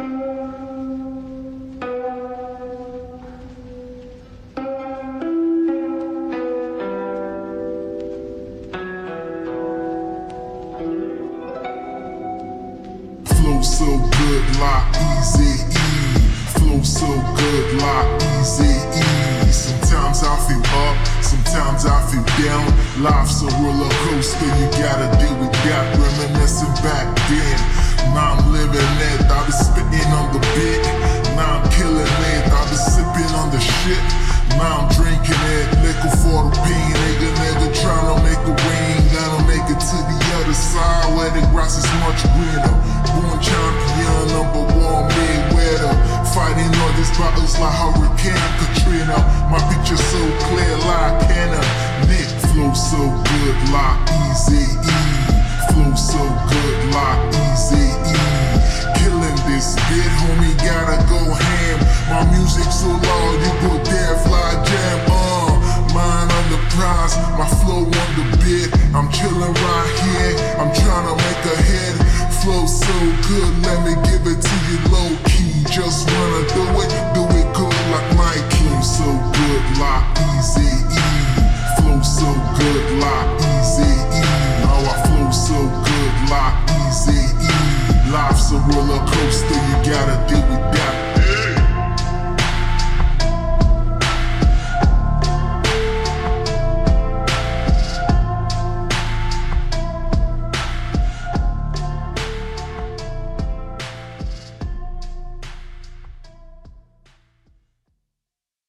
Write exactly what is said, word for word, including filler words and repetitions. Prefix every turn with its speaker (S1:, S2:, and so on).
S1: Flow so good, like easy E. Flow so good, like easy E. Sometimes I feel up, sometimes I feel down. Life's a roller coaster, you gotta deal with that. Reminiscing back then, now I'm living it. I be spitting on the beat, now I'm killing it. I be sipping on the shit, now I'm drinking it. Liquor for the pain, nigga, nigga tryna make a ring. Gotta make it to the other side where the grass is much greener. Born champion, number one Mayweather. Fighting all these battles like Hurricane Katrina. My picture so clear like Kenna. Nick flow so good like Easy E. Flow so good like Easy E. Killing this bit, homie, gotta go ham. My music so loud, you go deaf like jam. Uh, mine on the prize, my flow on the bit. I'm chilling right here, I'm tryna make a hit. Flow so good, let me